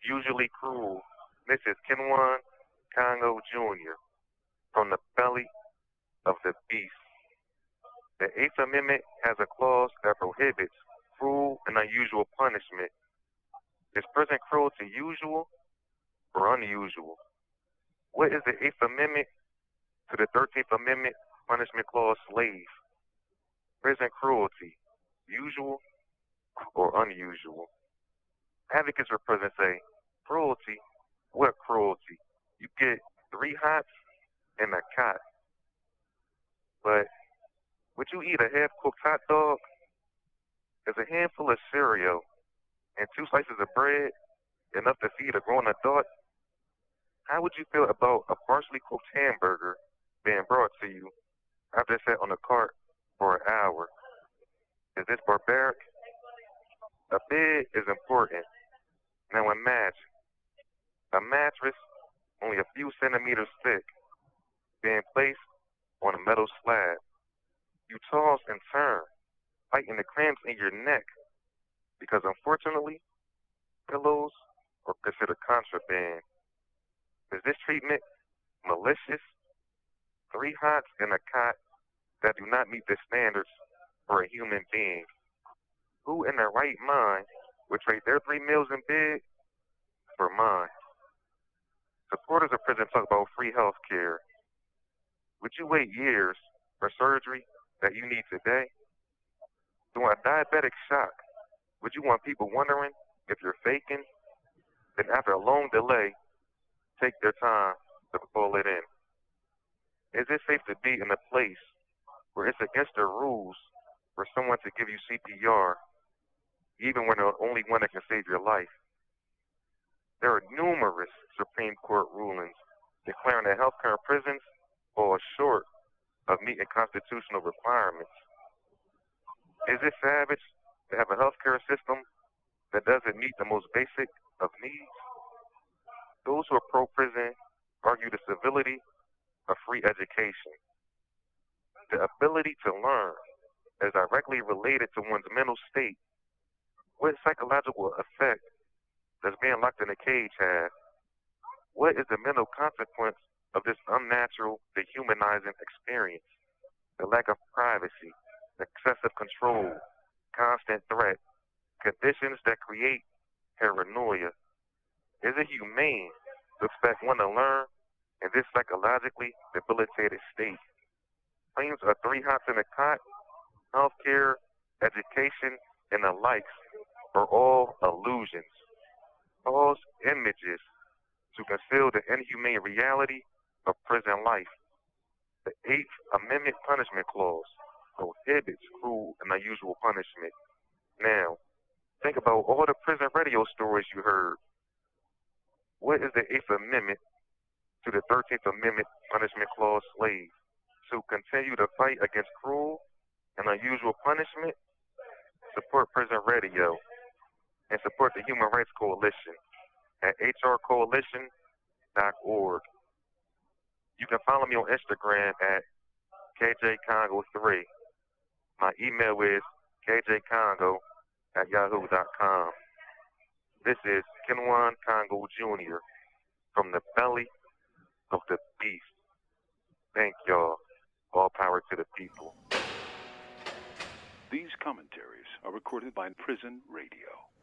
usually cruel. This is Kenwan Congo Jr. from the belly of the beast. The Eighth Amendment has a clause that prohibits cruel and unusual punishment. Is prison cruelty usual or unusual? What is the Eighth Amendment to the 13th Amendment punishment clause slave? Prison cruelty, usual or unusual? Advocates for prison say, cruelty? What cruelty? You get 3 hots and a cot. But would you eat a half-cooked hot dog? Is a handful of cereal and 2 slices of bread enough to feed a grown adult? How would you feel about a partially cooked hamburger being brought to you after it sat on the cart for an hour? Is this barbaric? A bed is important. Now imagine a mattress only a few centimeters thick being placed on a metal slab. You toss and turn, fighting the cramps in your neck because unfortunately, pillows are considered contraband. Is this treatment malicious? 3 hots and a cot that do not meet the standards for a human being. Who in their right mind would trade their 3 meals in bed for mine? Supporters of prison talk about free health care. Would you wait years for surgery that you need today? During a diabetic shock, would you want people wondering if you're faking? Then after a long delay, take their time to pull it in. Is it safe to be in a place where it's against the rules for someone to give you CPR, even when they're the only one that can save your life? There are numerous Supreme Court rulings declaring that healthcare in prisons falls short of meeting constitutional requirements. Is it savage to have a healthcare system that doesn't meet the most basic of needs? Those who are pro-prison argue the civility of free education. The ability to learn is directly related to one's mental state. What psychological effect does being locked in a cage have? What is the mental consequence of this unnatural, dehumanizing experience? The lack of privacy, excessive control, constant threat, conditions that create paranoia. Is it humane to expect one to learn in this psychologically debilitated state? Claims of 3 hots in a cot, healthcare, education, and the likes are all illusions, false images to conceal the inhumane reality of prison life. The Eighth Amendment Punishment Clause prohibits cruel and unusual punishment. Now, think about all the prison radio stories you heard. What is the Eighth Amendment to the 13th Amendment Punishment Clause slave? To continue to fight against cruel and unusual punishment? Support prison radio and support the Human Rights Coalition at hrcoalition.org. You can follow me on Instagram at KJCongo3. My email is kjcongo@yahoo.com. This is Kenwan Congo Jr. from the belly of the beast. Thank y'all. All power to the people. These commentaries are recorded by Prison Radio.